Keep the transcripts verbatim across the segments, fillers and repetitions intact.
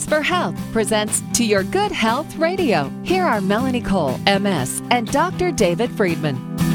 for Health presents To Your Good Health Radio. Here are Melanie Cole, M S, and Doctor David Friedman.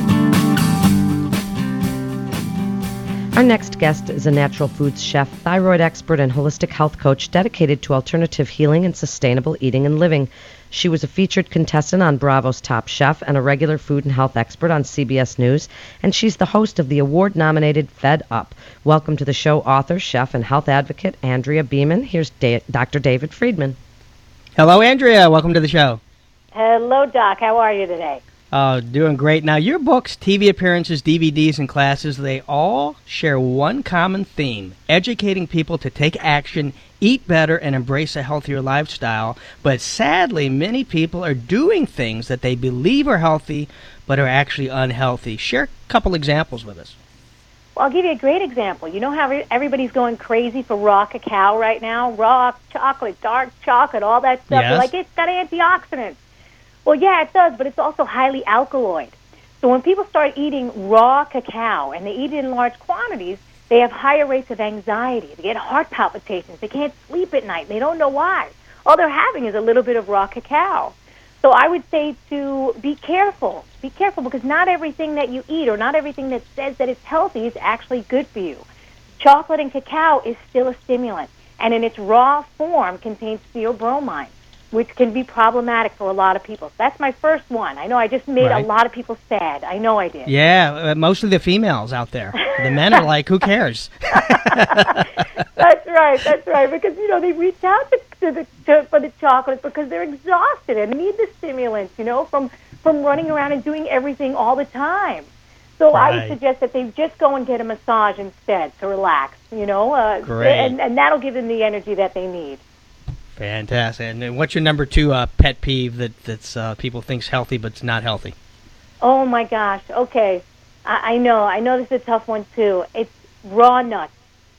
Our next guest is a natural foods chef, thyroid expert, and holistic health coach dedicated to alternative healing and sustainable eating and living. She was a featured contestant on Bravo's Top Chef and a regular food and health expert on C B S News, and she's the host of the award-nominated Fed Up. Welcome to the show, author, chef, and health advocate Andrea Beeman. Here's da- Doctor David Friedman. Hello, Andrea. Welcome to the show. Hello, Doc. How are you today? Uh, doing great. Now, your books, T V appearances, D V Ds, and classes, they all share one common theme: educating people to take action, eat better, and embrace a healthier lifestyle. But sadly, many people are doing things that they believe are healthy, but are actually unhealthy. Share a couple examples with us. Well, I'll give you a great example. You know how everybody's going crazy for raw cacao right now? Raw chocolate, dark chocolate, all that stuff. Yes. They're like, it's got antioxidants. Well, yeah, it does, but it's also highly alkaloid. So when people start eating raw cacao, and they eat it in large quantities, they have higher rates of anxiety. They get heart palpitations. They can't sleep at night. They don't know why. All they're having is a little bit of raw cacao. So I would say to be careful. Be careful, because not everything that you eat or not everything that says that it's healthy is actually good for you. Chocolate and cacao is still a stimulant, and in its raw form contains theobromine, which can be problematic for a lot of people. That's my first one. I know I just made Right. a lot of people sad. I know I did. Yeah, uh, mostly the females out there. The men are like, who cares? That's right, that's right. Because, you know, they reach out to, to the, to, for the chocolate because they're exhausted and need the stimulants, you know, from, from running around and doing everything all the time. So I would Right. suggest that they just go and get a massage instead to relax, you know, uh, Great. and, and that'll give them the energy that they need. Fantastic. And then what's your number two uh, pet peeve that that's uh, people think's healthy but it's not healthy? Oh, my gosh. Okay. I, I know. I know this is a tough one, too. It's raw nuts.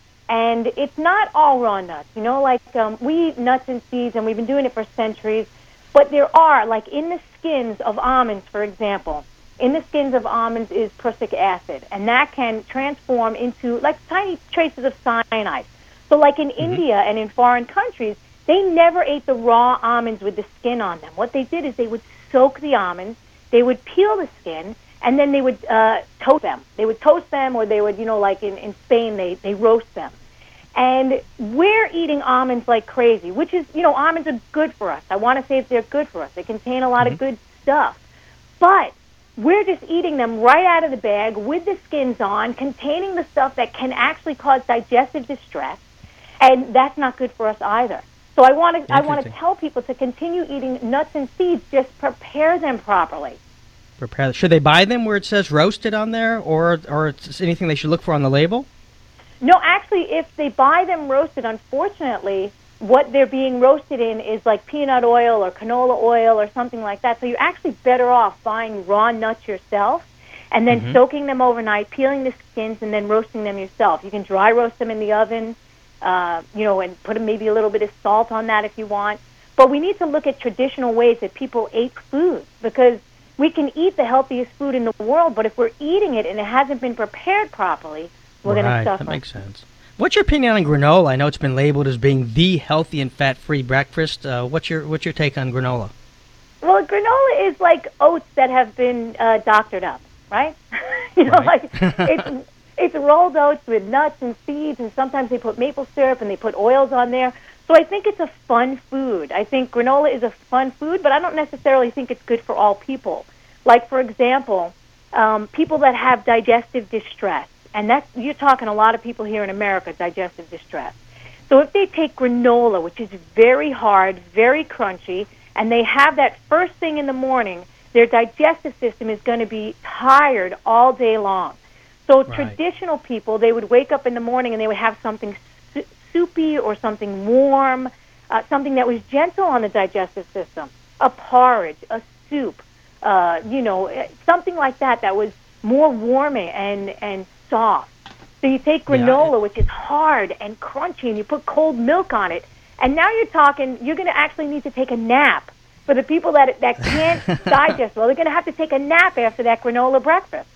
And it's not all raw nuts. You know, like um, we eat nuts and seeds, and we've been doing it for centuries. But there are, like in the skins of almonds, for example, in the skins of almonds is prussic acid. And that can transform into, like, tiny traces of cyanide. So, like in mm-hmm. India and in foreign countries, they never ate the raw almonds with the skin on them. What they did is they would soak the almonds, they would peel the skin, and then they would uh, toast them. They would toast them, or they would, you know, like in, in Spain, they, they roast them. And we're eating almonds like crazy, which is, you know, almonds are good for us. I want to say that they're good for us. They contain a lot mm-hmm. of good stuff. But we're just eating them right out of the bag with the skins on, containing the stuff that can actually cause digestive distress, and that's not good for us either. So I want to I want to tell people to continue eating nuts and seeds. Just prepare them properly. Prepare. Should they buy them where it says roasted on there, or or it's anything they should look for on the label? No, actually, if they buy them roasted, unfortunately, what they're being roasted in is like peanut oil or canola oil or something like that. So you're actually better off buying raw nuts yourself and then mm-hmm. soaking them overnight, peeling the skins, and then roasting them yourself. You can dry roast them in the oven. Uh, you know, and put maybe a little bit of salt on that if you want. But we need to look at traditional ways that people ate food, because we can eat the healthiest food in the world, but if we're eating it and it hasn't been prepared properly, we're right, going to suffer. That makes sense. What's your opinion on granola? I know it's been labeled as being the healthy and fat-free breakfast. Uh, what's your what's your take on granola? Well, granola is like oats that have been uh, doctored up, right? you know, right. like it's It's rolled oats with nuts and seeds, and sometimes they put maple syrup and they put oils on there. So I think it's a fun food. I think granola is a fun food, but I don't necessarily think it's good for all people. Like, for example, um, people that have digestive distress, and that's, you're talking a lot of people here in America, digestive distress. So if they take granola, which is very hard, very crunchy, and they have that first thing in the morning, their digestive system is going to be tired all day long. So right. traditional people, they would wake up in the morning and they would have something su- soupy or something warm, uh, something that was gentle on the digestive system, a porridge, a soup, uh, you know, something like that that was more warming and, and soft. So you take granola, yeah. which is hard and crunchy, and you put cold milk on it, and now you're talking, you're going to actually need to take a nap. For the people that that can't digest well, they're going to have to take a nap after that granola breakfast.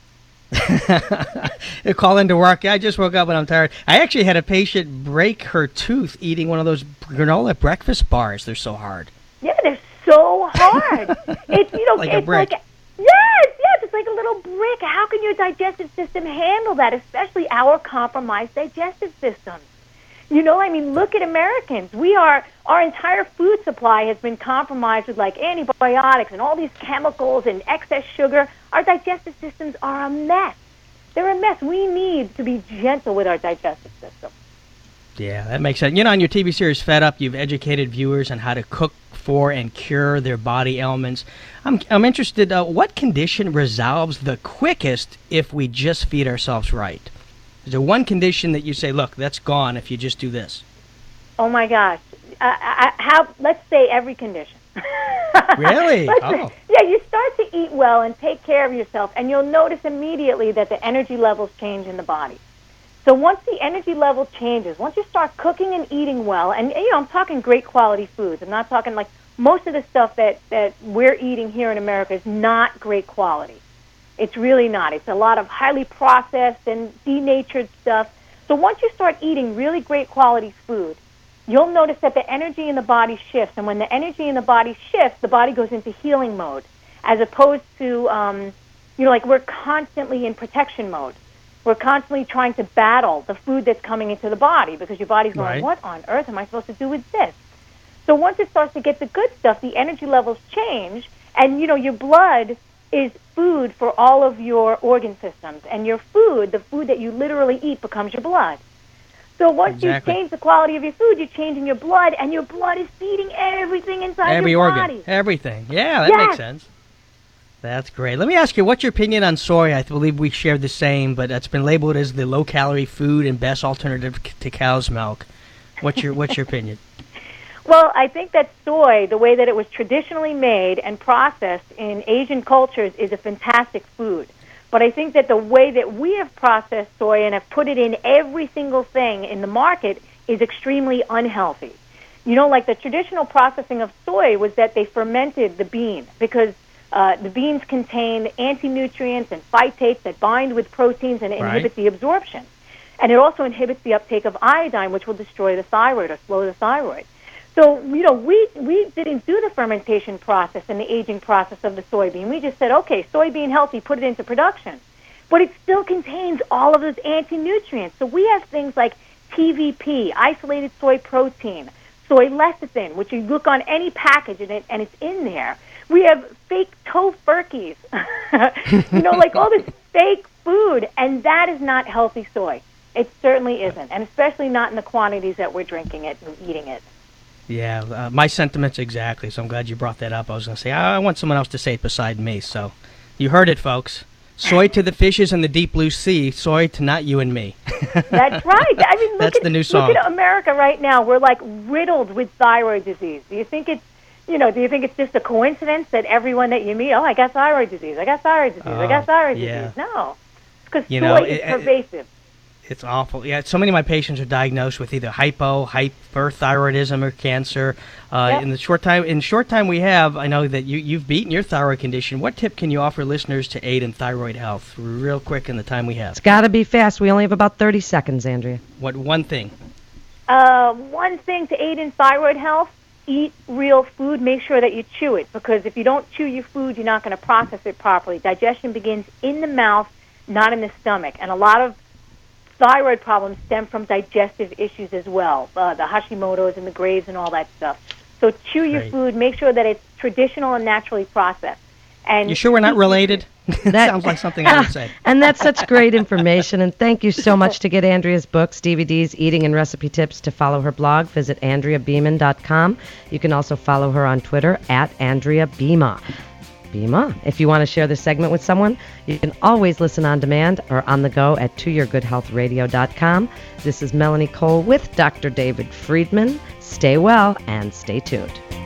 They call into work. I just woke up and I'm tired. I actually had a patient break her tooth eating one of those granola breakfast bars. They're so hard. Yeah, they're so hard. It's you know, like it's a brick. like yes, yes, it's like a little brick. How can your digestive system handle that? Especially our compromised digestive system. You know, I mean, look at Americans. We are, our entire food supply has been compromised with like antibiotics and all these chemicals and excess sugar. Our digestive systems are a mess. They're a mess. We need to be gentle with our digestive system. Yeah, that makes sense. You know, on your T V series Fed Up, you've educated viewers on how to cook for and cure their body ailments. I'm, I'm interested, uh, what condition resolves the quickest if we just feed ourselves right? Is there one condition that you say, look, that's gone if you just do this? Oh, my gosh. Uh, I, how, let's say every condition. Really? Let's Oh. say, yeah, you start to eat well and take care of yourself, and you'll notice immediately that the energy levels change in the body. So once the energy level changes, once you start cooking and eating well, and, you know, I'm talking great quality foods. I'm not talking like most of the stuff that, that we're eating here in America is not great quality. It's really not. It's a lot of highly processed and denatured stuff. So once you start eating really great quality food, you'll notice that the energy in the body shifts. And when the energy in the body shifts, the body goes into healing mode, as opposed to, um, you know, like we're constantly in protection mode. We're constantly trying to battle the food that's coming into the body because your body's going, Right. what on earth am I supposed to do with this? So once it starts to get the good stuff, the energy levels change, and, you know, your blood is food for all of your organ systems. And your food, the food that you literally eat, becomes your blood. So once Exactly. you change the quality of your food, you're changing your blood, and your blood is feeding everything inside Every your organ. body. Everything. Yeah, that Yes. makes sense. That's great. Let me ask you, what's your opinion on soy? I believe we share the same, but it's been labeled as the low-calorie food and best alternative c- to cow's milk. What's your What's your opinion? Well, I think that soy, the way that it was traditionally made and processed in Asian cultures, is a fantastic food. But I think that the way that we have processed soy and have put it in every single thing in the market is extremely unhealthy. You know, like the traditional processing of soy was that they fermented the bean because uh, the beans contain anti-nutrients and phytates that bind with proteins and Right. inhibit the absorption. And it also inhibits the uptake of iodine, which will destroy the thyroid or slow the thyroid. So, you know, we, we didn't do the fermentation process and the aging process of the soybean. We just said, okay, soybean healthy, put it into production. But it still contains all of those anti-nutrients. So we have things like T V P, isolated soy protein, soy lecithin, which you look on any package and, it, and it's in there. We have fake tofurkeys, you know, like all this fake food, and that is not healthy soy. It certainly isn't, and especially not in the quantities that we're drinking it and eating it. Yeah, uh, my sentiments exactly, so I'm glad you brought that up. I was going to say, I I want someone else to say it beside me, so you heard it, folks. Soy to the fishes in the deep blue sea, soy to not you and me. That's right. I mean, look That's at, the new look song. at America right now. We're like riddled with thyroid disease. Do you think it's, you know, do you think it's just a coincidence that everyone that you meet, oh, I got thyroid disease, I got thyroid disease, I got Oh, thyroid yeah. disease? No, it's because soy You know, is it- it- pervasive. It's awful. Yeah, so many of my patients are diagnosed with either hypo, hyperthyroidism, or cancer. Uh, Yep. In the short time, in short time we have, I know that you you've beaten your thyroid condition. What tip can you offer listeners to aid in thyroid health, real quick in the time we have? It's got to be fast. We only have about thirty seconds, Andrea. What one thing? Uh, one thing to aid in thyroid health, eat real food. Make sure that you chew it, because if you don't chew your food, you're not going to process it properly. Digestion begins in the mouth, not in the stomach. And a lot of thyroid problems stem from digestive issues as well, uh, the Hashimoto's and the Graves and all that stuff. So chew your Great. food. Make sure that it's traditional and naturally processed. And You sure we're not related? That- That sounds like something I would say. And that's such great information. And thank you so much. To get Andrea's books, D V Ds, eating and recipe tips, to follow her blog, visit andrea beeman dot com. You can also follow her on Twitter at Andrea Beema. Beema. If you want to share this segment with someone, you can always listen on demand or on the go at to your good health radio dot com. This is Melanie Cole with Doctor David Friedman. Stay well and stay tuned.